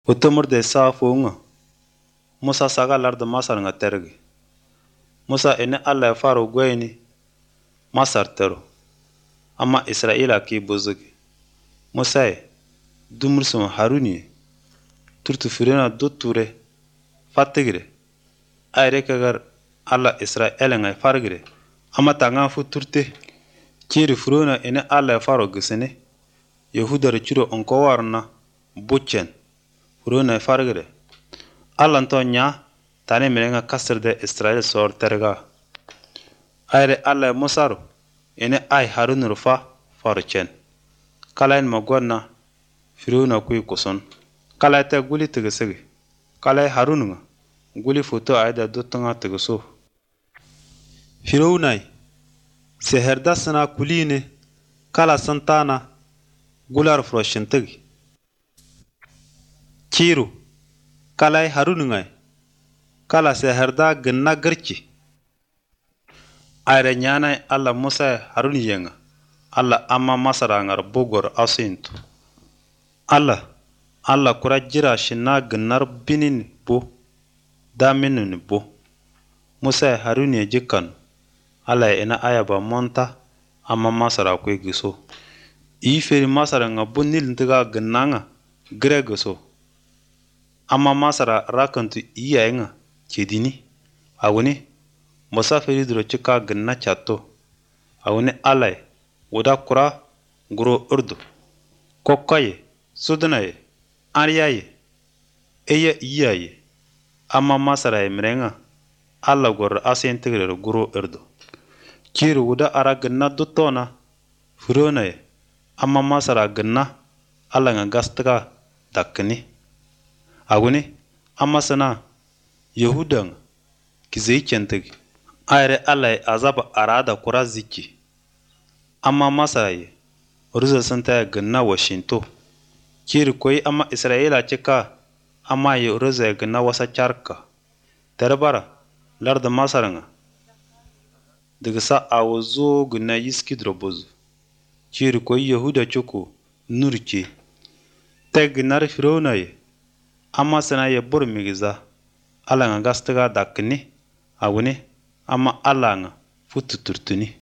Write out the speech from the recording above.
Utumur de sa fonga. Musa saga larda masar nga tergi. Musa ene Allah ya faro gweni masar tero. Amma Israila ki bozugi. Musa dumur suma Haruni turtu firena doture fatigre. Ayre kagar Allah Israila nga fargire. Amma tanga fu turte. Kiri firena ene Allah ya faro gisene. Yehudar chiro onko warna buchen. Firena fargire. Allah nto nya tane merenga kasir de Israel sor terga. Ayre Allah Musaru ene ay Harun rufa faruchen. Kalain magwana firuna kui kuson. Kalai ta guli tigisigi. Kalai Harun nga guli foto ayda dotunga tigiso. Firunai seherda sana kuline kala santana gular froshin-tigi. Kiru kalai Harun ngai kala seherda ginna girki. Ayre nyanai Allah Musa Harun yenga. Allah amma masara ngar bugor asintu. Allah kura jira shina ginnar binin bo daminin bo. Musa Harun ye jikan. Allah ina ayaba monta amma masara kwe giso. Iferi masara nga bunil ntiga ginnanga gire giso. Amma masara rakantu iya nga chedini. Awuni Musa feri duro chika ginna chato. Awuni Allah wuda kura guro urdu. Kokaye, sudunaye, ariyaye, iya iyaye. Amma masara ye mirenga Allah gor asen tigre guro urdu. Kiru wuda ara ginna dutona furonaye. Amma masara ginna Allah nga gastaga dakkini. Awuni amma sana Yehudan kizei chentigi. Ayre Allah azaba arada kura ziki. Amma masara ye uruza santa ginna washinto. Kiru koi amma Israela chika amma ye uruza ginna wasa charka. Terbara larda masara nga. Digisa awazo ginna yiski drobozu. Kiru koi Yehuda chuku nurchi. Teg nar firona ye. Amma sana ye bur migiza. Allah nga gastaga dakkini. Awuni amma Allah nga futu turtuni.